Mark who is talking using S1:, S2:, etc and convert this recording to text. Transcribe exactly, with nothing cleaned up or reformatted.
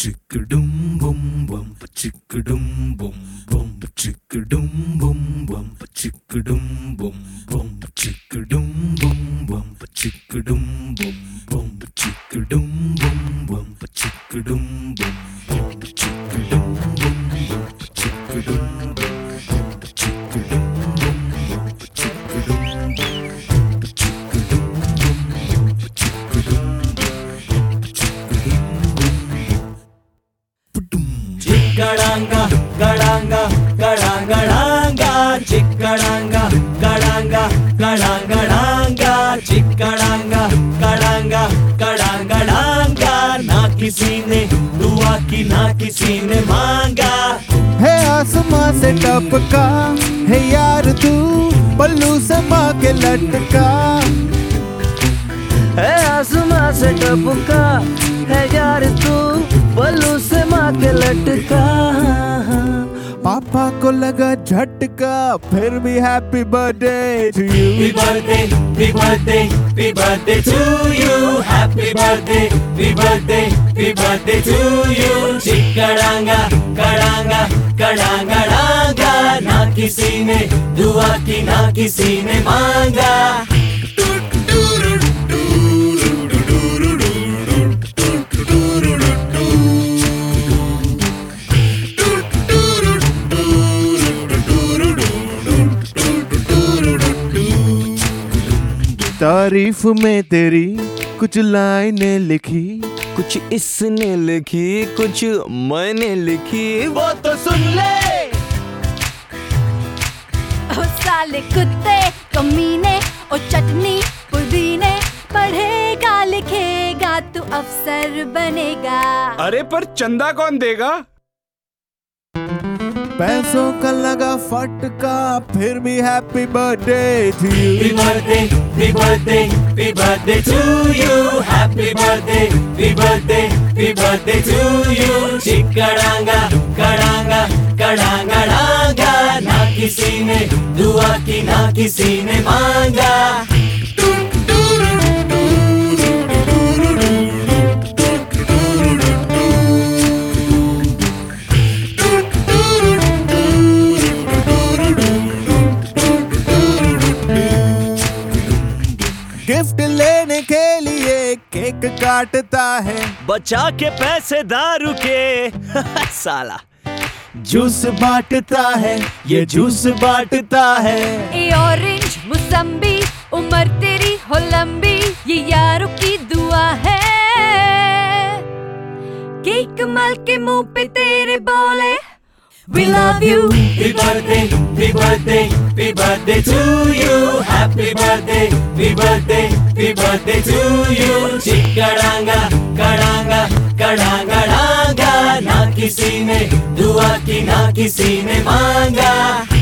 S1: Chickadum bum bum, chickadum bum bum, chickadum bum bum, chickadum bum bum, chickadum bum bum, chickadum bum bum, chickadum bum bum, chickadum bum bum, chickadum bum bum, chickadum bum bum, chickadum bum bum, chickadum
S2: Chickadanga, gadanga, gadanga, gadanga, chickadanga, gadanga, gadanga, gadanga, chickadanga, gadanga, gadanga, gadanga, ना किसी ने दुआ की ना किसी ने मांगा।
S3: है आसमां से टपका है यार तू पल्लू से माँ के लटका।
S2: है आसमां से टपका है यार तू पल्लू से माँ के लटका।
S3: पापा को लगा झटका फिर भी happy birthday to you.
S2: Happy birthday, happy birthday, happy birthday to you. Happy birthday, happy birthday, happy birthday to you. Chickadanga, kadanga, kadanga, kadanga, ना किसी ने दुआ की ना किसी ने मांगा।
S3: तारीफ में तेरी कुछ लाइनें लिखी,
S2: कुछ इसने लिखी कुछ मैंने लिखी, वो तो सुन ले।
S4: ओ साले कुत्ते कमीने ओ चटनी पुदीने, पढ़ेगा लिखेगा तू अफसर बनेगा।
S5: अरे पर चंदा कौन देगा?
S3: पैसों का लगा फटका फिर भी happy birthday to you.
S2: Happy birthday, happy birthday, happy birthday to you. Happy birthday, happy birthday, happy birthday to you. Chickadanga, kadanga, kadanga, kadanga, ना किसी ने दुआ की ना किसी ने मांगा।
S3: गिफ्ट लेने के लिए केक काटता है,
S2: बचा के पैसे दारू के साला
S3: जूस बांटता है, ये जूस बांटता है।
S4: ए ऑरेंज मुसम्बी उम्र तेरी हो लंबी, ये यारों की दुआ है। केक मल के मुंह पे तेरे बोले We love you.
S2: Happy birthday, happy birthday, happy birthday to you. Happy birthday, happy birthday, happy birthday to you. Chickadanga, kadanga, kadanga, kadanga, ना किसी ने दुआ की ना किसी ने मांगा।